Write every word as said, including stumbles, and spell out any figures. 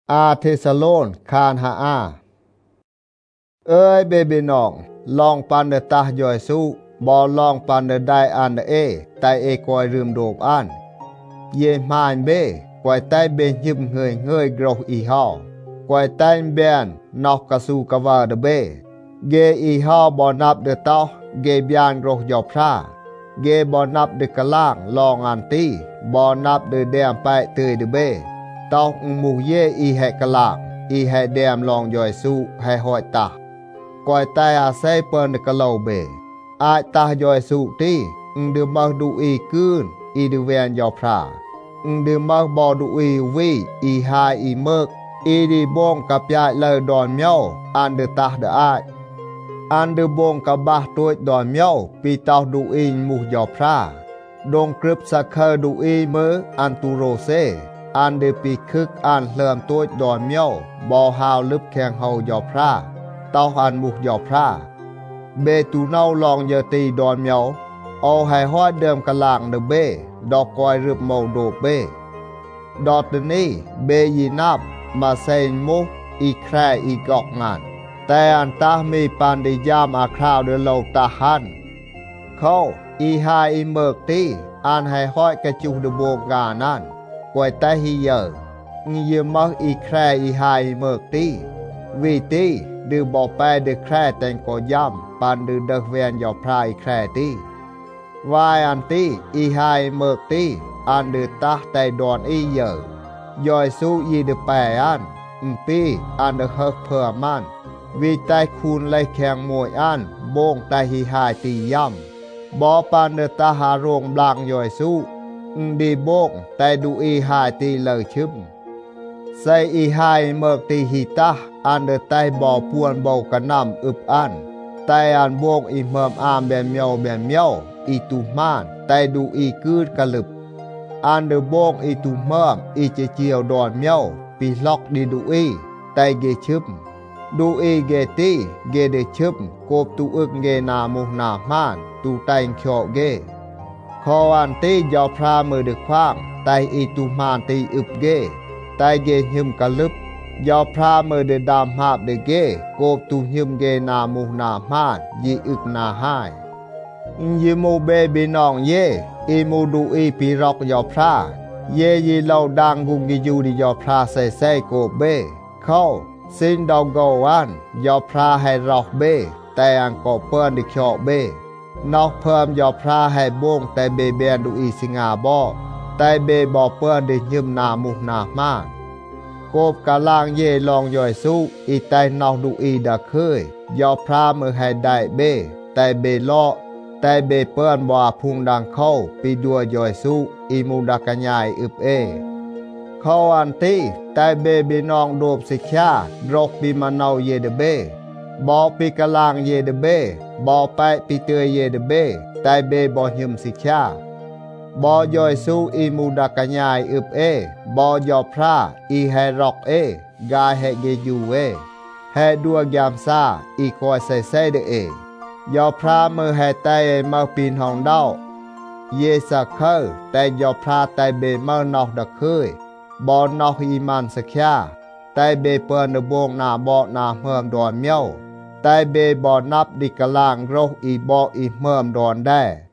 อาเทสโลนคานหาอาเอ้ยเบเบนองลองปันเดตาย่อยสู้บอลองปันเดได้อันเอไตเอกอยลืมโดบอันเยมานเบกวยไตเบนยิบเงยเงยกรออีฮอกวยไตเบนนอกกะสูกะวาเดเบเกอีฮอบอนับเดตอเกบยานกรอยอบพระเกบอนับเดกะล่างลองอันตีบอนับเดแดมไปเตยเดเบตอกมูเยอีแหกะลากอีแหแดมลองย่อยสู้ให้หอยตากวยไตอาศัยเปิ้นกะโลเบอาตาย่อยสู้ตีอึงเดือมาดูอีกืนอีดูเวนยอพระอึงเดือมาบอดูอีวีอีหาอีเมกอีดีบงกับยายเลยดอนเมียวอันเดตาเดอาอันเดบงกับบาตัวดอนเมียวปีเตาดูอีมุยอพระดงกรึบสักเคอดูอีเมออันตูโรเซอันเดปีคึกอันเริ่มตัวดอนเมียวบอฮาวลึบแข่งเฮายอพระเต้าอันมุกยอพระเบตูเนาลองเยตีดอนเมียวเอาให้ฮอดเดิมกะลางเดเบดอกกอยรึบเมาโดเบดอดนี้เบยีนับมาเซนมุกอีแครอีกอกงานแต่อันตามีปันดิยามอาคราวเดโลตาหันเขาอีหาอีเมิกตีอันให้ฮอดกระจุเดโบกานั่นกวยแต่ฮีเยอร์เยมักอีแครอีหายเมิกตีวีตีดือบอกไปดือแครแต่งก็ย่ำปันดือเดกเวียนยอพรายแครตีวายอันตีอีหายเมิกตีอันดือตาแต่ดอนอีเยอร์ย่อยสู้ยีดือแปอันอุปีอันดือเฮกเพื่อมันวีไตคูนไลแข่งมวยอันโบงไตฮีหายตีย่ำบอปันดือตาหาโรงบลางย่อยสู้ดีโบกแต่ดูอีหายตีเลยชึมใส่อีหายเมิกตีหิตาอันเดไตบ่อปวนบ่กระนำอึบอันแต่อันโบกอีเมิมอามแบนเมียวแบนเมียวอีตุมานแต่ดูอีกืดกระลึบอันเดโบกอีตุเมิมอีเจเจียวดอนเมียวปีล็อกดีดูอีแต่เกชึมดูอีเกตีเกเดชึมโกบตูอึกเกนามุนามานตูไตงเขียวเกขออันตียอพรามือดึกคว้างไตอีตุมานตีอึบเกไตเกหิมกะลึบยอพรามือเดดามหาบเดเกโกบตุหิมเกนามุนามานยีอึกนาหายยีมูเบบีนองเยอีมูดูอีปีรอกยอพราเยยีเหล่าดังกุงกิยูดิยอพราใส่ใส่โกเบเข้าสินดาวโกวันยอพราให้รอกเบแต่อังก็เปิ้นดิเขียวเบนอกเพิ่มยอพระให้โบงแต่เบเบนดูอีสิงาบอแต่เบบอเปื้อนได้ยืมนามุนามากโกบกะลางเยลองย่อยสู้อีแต่นอกดูอีดะเคยยอพระมือให้ได้เบแต่เบลอแต่เบเปื้อนบ่าพุงดังเข้าปีดัวย่อยสู้อีมูดักญายอึบเอเข้าอันตีแต่เบบีนองโดบสิกาดรกปีมะนาวเยเดเบบอปีกะลางเยเดเบบอไปปีเตยเยเดเบแต่เบบอหิมสิกาบอย่อยสู้อีมูดักญายอึบเอบอยอพระอีแฮรอกเอกายแฮเกยูเอแฮดัวยามซาอีคอยใส่ใส่เดเอยอพระมือแฮไตมาปีนห้องเด้าเยสักเคอแต่ยอพระไตเบเมอนอกดักเคยบอนอกอีมันสกยาแต่เบเปินบงนาบอนาเมื่อมดอนเมียวแต่เบบอนับดิกลางโรคอีบออีเมื่อมดอนได้